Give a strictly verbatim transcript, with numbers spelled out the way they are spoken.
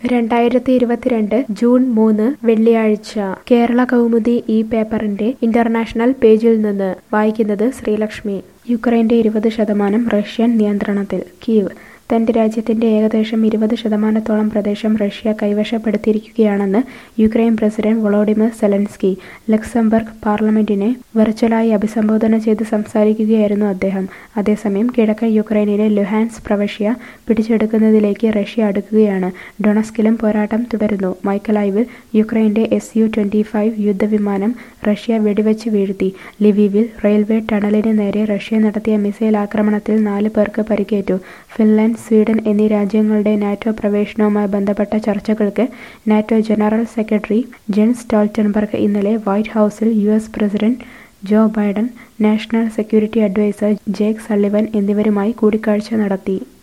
രണ്ടായിരത്തി ഇരുപത്തിരണ്ട് ജൂൺ മൂന്ന് വെള്ളിയാഴ്ച കേരള കൗമുദി ഈ പേപ്പറിന്റെ ഇന്റർനാഷണൽ പേജിൽ നിന്ന് വായിക്കുന്നത് ശ്രീലക്ഷ്മി. യുക്രൈന്റെ ഇരുപത് ശതമാനം റഷ്യൻ നിയന്ത്രണത്തിൽ. കീവ്. തന്റെ രാജ്യത്തിന്റെ ഏകദേശം ഇരുപത് ശതമാനത്തോളം പ്രദേശം റഷ്യ കൈവശപ്പെടുത്തിയിരിക്കുകയാണെന്ന് Ukraine president Volodymyr Zelensky Luxembourg പാർലമെന്റിനെ വെർച്വലായി അഭിസംബോധന ചെയ്ത് സംസാരിക്കുകയായിരുന്നു അദ്ദേഹം. അതേസമയം കിഴക്കൻ യുക്രൈനിലെ ലുഹാൻസ് പ്രവിശ്യ പിടിച്ചെടുക്കുന്നതിലേക്ക് റഷ്യ അടുക്കുകയാണ്. ഡൊണസ്കിലും പോരാട്ടം തുടരുന്നു. മൈക്കലായിവിൽ യുക്രൈന്റെ എസ് യു ട്വന്റി ഫൈവ് യുദ്ധവിമാനം റഷ്യ വെടിവെച്ച് വീഴ്ത്തി. ലിവീവിൽ റെയിൽവേ ടണലിന് നേരെ റഷ്യ നടത്തിയ മിസൈൽ ആക്രമണത്തിൽ നാല് പേർക്ക് പരിക്കേറ്റു. ഫിൻലാൻഡ്, സ്വീഡൻ എന്നീ രാജ്യങ്ങളുടെ നാറ്റോ പ്രവേശനവുമായി ബന്ധപ്പെട്ട ചർച്ചകൾക്ക് NATO general secretary Jens Stoltenberg ഇന്നലെ വൈറ്റ് ഹൗസിൽ U S president Joe Biden, national security adviser Jake Sullivan എന്നിവരുമായി കൂടിക്കാഴ്ച നടത്തി.